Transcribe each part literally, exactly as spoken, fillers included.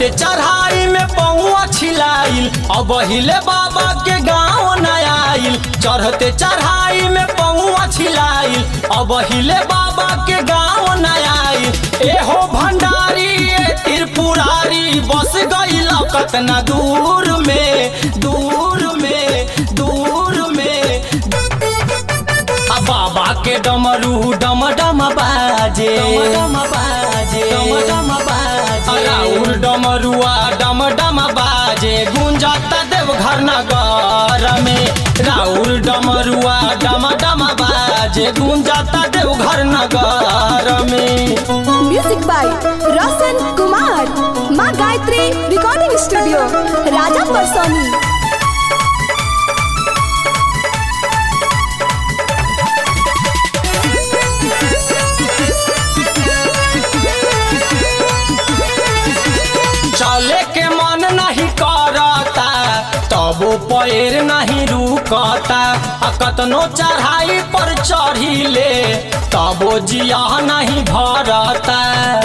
चढ़ते चढ़ाई में पौआ छिलाइल, अब हिले बाबा के गाँव न आइल। चढ़ते चढ़ाई में पौआ छिलाइल, अब हिले बाबा के गाँव न आइल। एहो भंडारी ए त्रिपुरारी बस गइल कतना दूर में, दूर में, दूर में। आ बाबा के डमरू डम डम बाजे, डम डम बाजे, डम डम बाजे। राउर डमरुआ डम डम बाजे, गुंजाता देवघर नगर में। राउर डमरुआ डम डम बाजे, गुंजाता देवघर नगर में। म्यूजिक बाय रोशन कुमार, माँ गायत्री रिकॉर्डिंग स्टूडियो, राजा परसोनी। चले के मन नहीं करता, तबो पैर नहीं रुकता। कतनो चढ़ाई पर चढ़िले, तबो जिया नहीं भरता।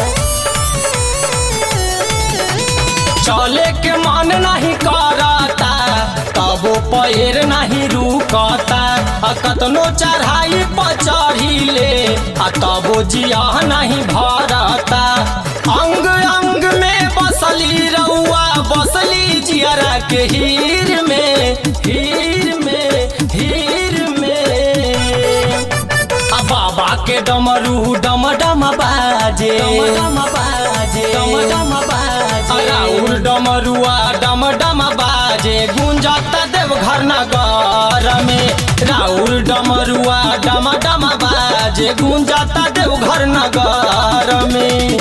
चले के मन नहीं करता, तबो पैर नहीं रुकता। कतनो चढ़ाई पर चढ़िले, तबो जिया नहीं भरता। अंग अंग में बसली रउआ, बसली जियरा के हीर में, हीर में, हीर में। आ बाबा के डमरू डम डम बाजे, डम डम बाजे, डम डम बाजे। राउर डमरुआ डम डम बाजे, गुंजाता देवघर नगर में। राउर डमरुआ डम डम बाजे, गुंजाता देवघर नगर में।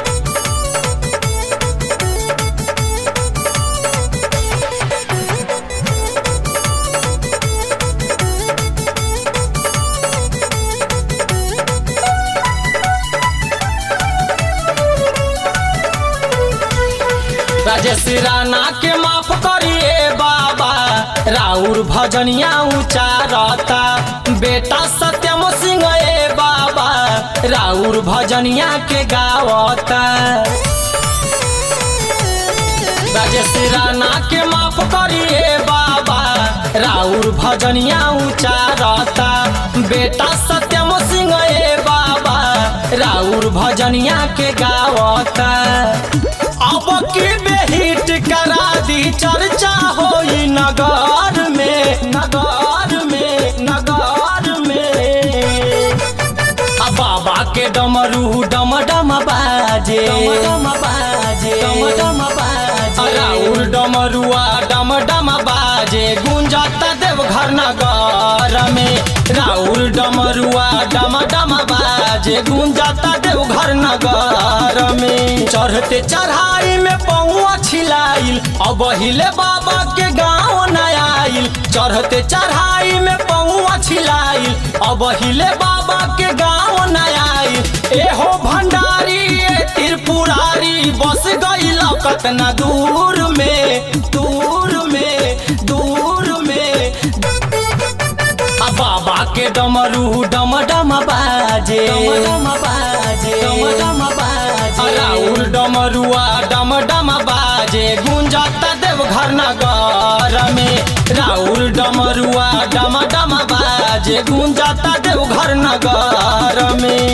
राजेश राणा के माफ करिए बाबा, राउर भजनिया उचारता। बेटा सत्यम सिंह ए बाबा, राउर भजनिया के गावता। राजेश राणा के माफ करिए बाबा, राउर भजनिया उचारता। बेटा सत्यम सिंह ए बाबा, राउर भजनिया के गावता। अब की बेहिट करा दी, चर्चा होई नगर में, नगर में, नगर में। आ बाबा के डमरू डम डम बाजे, डम डम बाजे, डम डम बाजे। राउर डमरुआ डम डम बाजे, गुंजाता देवघर नगर में। राउर डमरुआ डम डम बाजे, गुंजाता देवघर नगर में। चढ़ते चढ़ाई में पौआ छिलाइल, अब हिले बाबा के गाँव न आइल। चढ़ते चढ़ाई में पौआ छिलाइल, अब हिले बाबा के गाँव न आइल। एहो भंडारी ए त्रिपुरारी बस गइल कतना दूर में, दूर में, दूर में। आ बाबा के डमरू डम डम बाजे, डम डम बाजे, डम डम बाजे। राउर डमरुआ डम डम बाजे, गुंजाता देवघर नगर में। राउर डमरुआ डम डम बाजे, गुंजाता देवघर नगर में।